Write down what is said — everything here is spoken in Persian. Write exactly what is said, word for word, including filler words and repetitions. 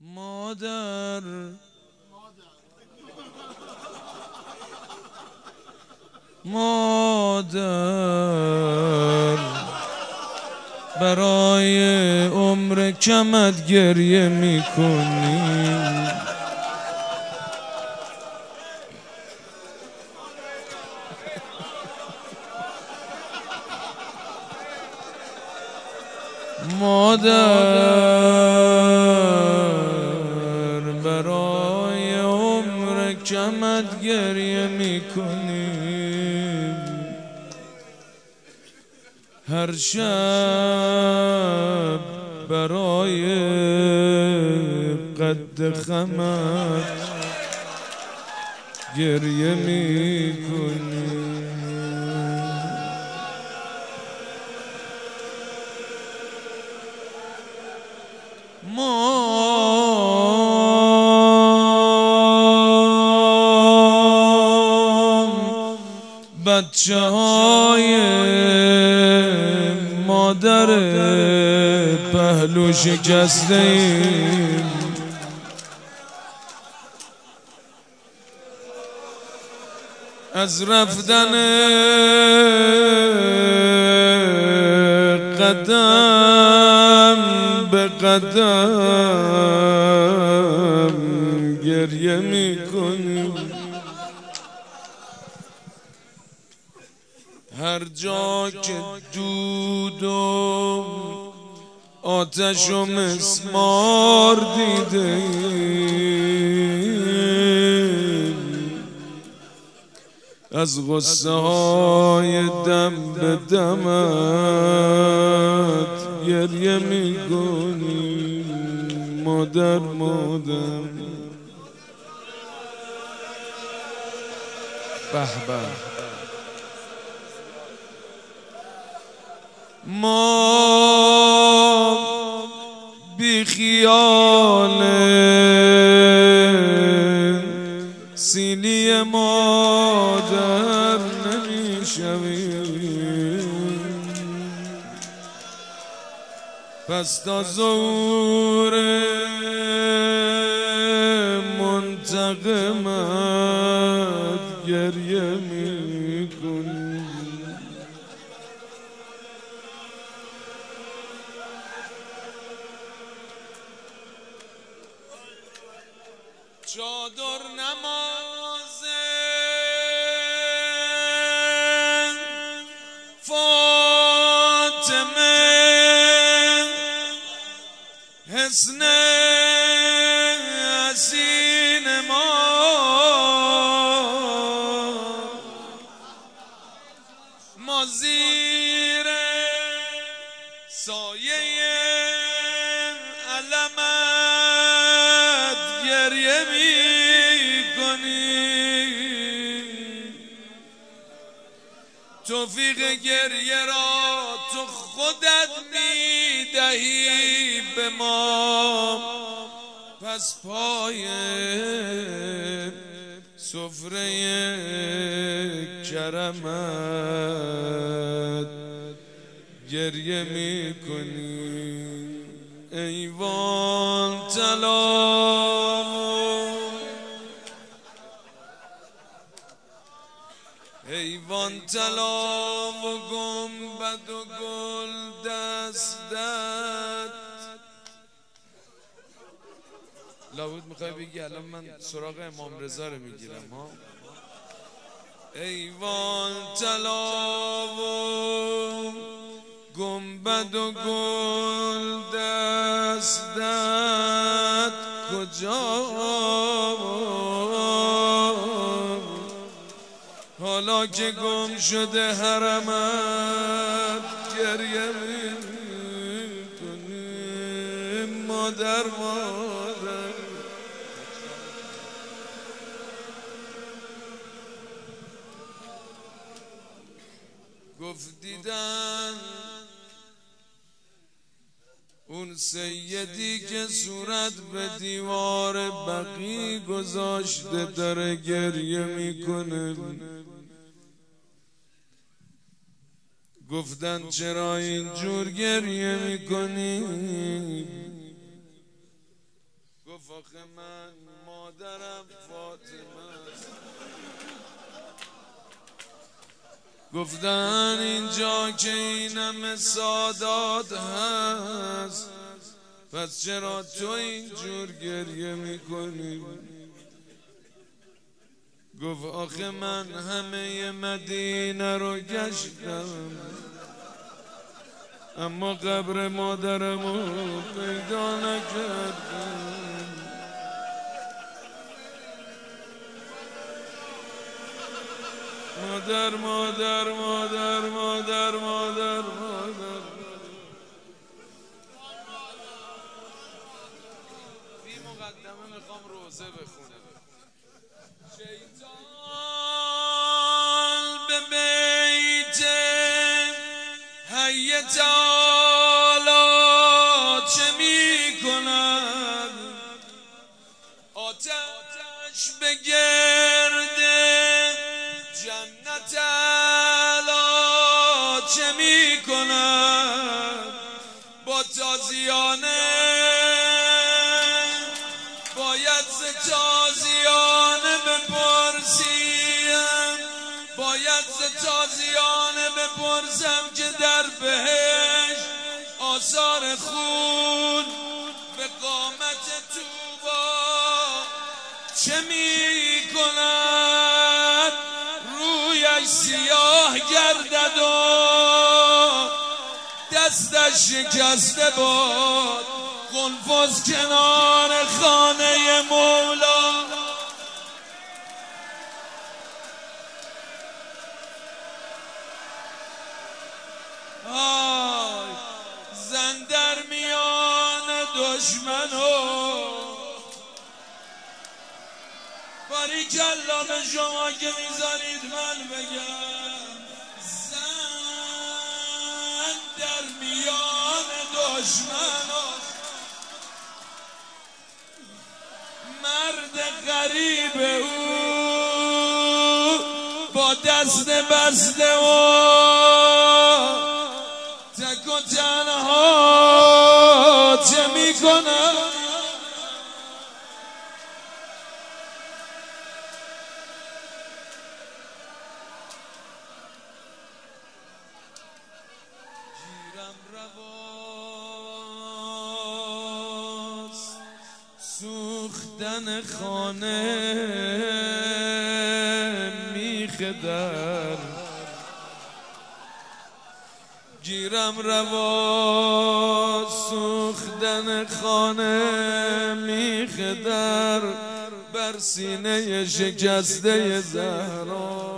مادر مادر برای عمر کمت گریه میکنی. مادر برای عمر کمت گریه میکنی. هر شب برای قد خمت گریه میکنی. ما بچه های مادر پهلو شکسته ایم. از رفتن قدم به قدم گریه میکنیم. هر جا که دود و آتش و مسمار دیده از غصه های دم به دمت گریه میکنی. مادر مادر به به. ما بی خیال سینی مادر نمیشویم. پس تا ظهور منتقمت گریه میکنی. چادر نماز فاطمه حسن حسین ما ما زیر سایه علمت گریه میکنیم. توفیق گریه را تو خودت میدهی به ما. پس پای سفره کرمت گریه میکنی. ایوان طلا ایوان طلا و گنبد و گل دستت. لابد میخوای بگی الان من سراغ امام رضا رو میگیرم ها. ایوان طلا و گنبد و گل دستت کجا؟ حالا که گم شده حرمت گریه میکنی. مادر مادر گفت دیدن اون سیدی که صورت به دیوار بقی گذاشته داره گریه میکنه. گفتن چرا اینجور گریه میکنی؟ آخه من مادرم فاطمه است. گفتن اینجا که این همه سادات هست، پس چرا تو اینجور گریه میکنی؟ گفت آخه من همه مدینه رو گشتم، اما قبر مادرمو پیدا نکردم. مادر مادر مادر مادر مادر مادر بی مقدمه میخوام روزه بخونم. شیطان به بیت حی تعالی چه میکند؟ آتش به گرد جنت اعلی چه میکند؟ با تازیانه باید ز تازیانه بپرسیم، باید ز تازیانه بپرسم که در بهشت آثار خون به قامت طوبا چه میکند؟ رویش سیاه گردد و دستش شکسته باد، قنفذ کنار خانه مولا. آی زن در میان دشمنو، باریکلا به شما که میذارید من بگم، زن در میان دشمنو، مرد غریب او با دست بسته و تک و تنها چه میکنه؟ گیرم رواست سوختن خانه میخ در، گیرم رواست سوختن خانه میخ در، بر سینه شکسته زهرا